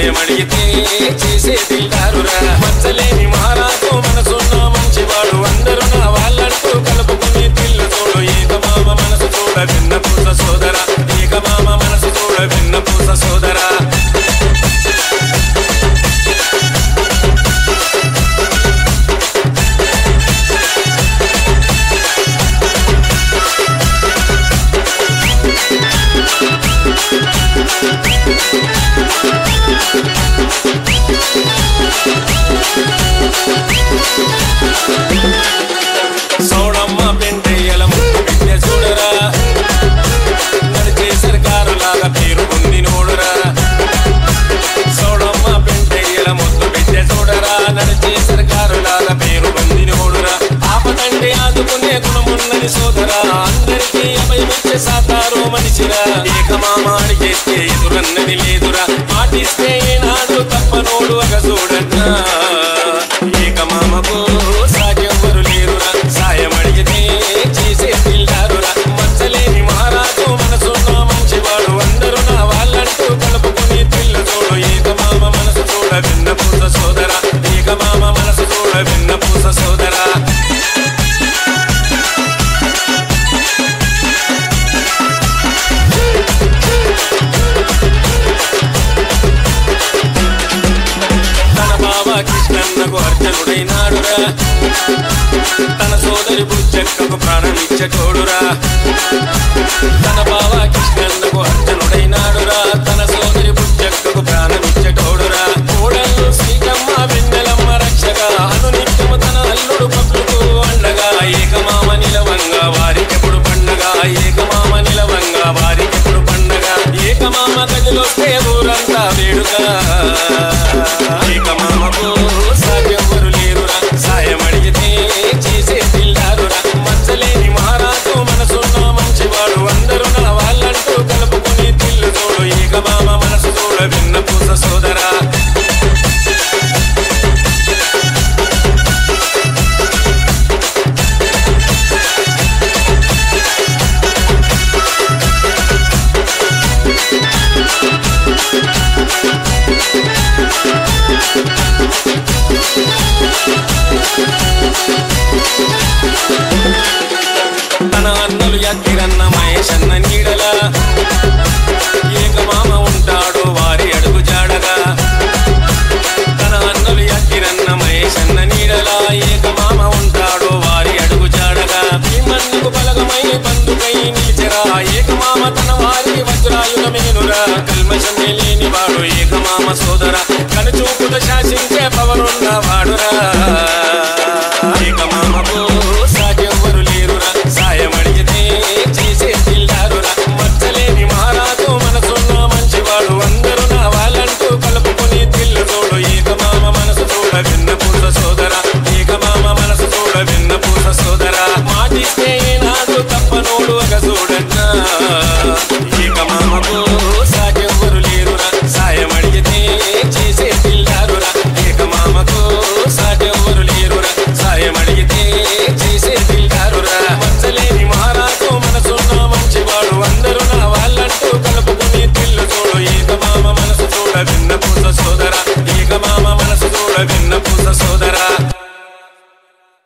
సాయమడిగితే చేసే దిల్దారురా మచ్చలేని మహారాజు మనసున్న మంచివాడు అందరూ నా వాళ్ళంటూ కలుపుకుని తిల్లు చూడు ఏకమామ మనసు చూడ విన్న పూస సోదరా ఏకమామ మనసు చూడ విన్న పూస సోదరా సౌడమ్మ పెంటయ్యల ముక్కు బిడ్డ చూడరా నడిచే సర్కారు లాగా పేరు పొంది నోడురా సౌడమ్మ పెంటయ్యల ముక్కు బిడ్డ చూడరా నడిచే సర్కారు లాగా పేరు పొంది నోడురా ఆపదంటే ఆదుకునే గుణమున్నది సోదరా అందరికీ అభయమిచ్చే సాతారు మనిషిరా ఏకమామ అడిగేస్తే ఎదురన్నది లేదురా మాటిస్తే ఏనాడు తప్పనోడు అగ చూడన్నా ఏకమామకు సాగెవ్వరు లేరురా సాయమడిగితే చేసే దిల్దారురా మచ్చలేని మహారాజు మనసున్న మంచివాడు అందరూ నా వాళ్ళంటూ కలుపుకుని తిల్లు చూడు ఏకమామ మనసు చూడ విన్న పూస సోదరా ఏకమామ మనసు చూడ విన్న పూస సోదరా తన బావ కృష్ణన్నకు అర్జునుడైనాడురా తన సోదరి బుజ్జక్కకు ప్రాణమిచ్చటోడురా తన బావ కృష్ణన్నకు అర్జునుడైనాడురా తన సోదరి బుజ్జక్కకు ప్రాణమిచ్చటోడురా కోడళ్ళు శ్రీకమ్మ వెన్నెలమ్మ రక్షగా అనునిత్యము తన అల్లుడు పప్పుకు అండగా ఏకమామ నిలవంగా వారికెప్పుడు పండగ ఏకమామ నిలవంగా వారికెప్పుడు పండగ ఏకమామ గదిలొస్తే ఊరంతా వేడుగా ఏకమామకు సాగెవ్వరు లేరురా సాయమడిగితే చేసే దిల్దారురా మచ్చలేని మహారాజు మనసున్న మంచివాడు అందరూ నా వాళ్ళంటూ కలుపుకుని తిల్లు చూడు ఏకమామ మనసు చూడ విన్న పూస సోదరా తన అన్నలు ఎత్తిరన్న మహేశన్న నీడలా ఏకమామ ఉంటాడు వారి అడుగు జాడగా తన అన్నలు ఎత్తిరన్న మహేశన్న నీడలా ఏకమామ ఉంటాడు వారి అడుగు జాడగా భీమన్నకు బలగమై బంధుకై నిలిచెరా ఏకమామ తన వారి వజ్రాయుధమేనురా కల్మషమే లేని వాడు ఏకమామ సోదరా కనుచూపుతో శాసించే పవనున్న వాడురా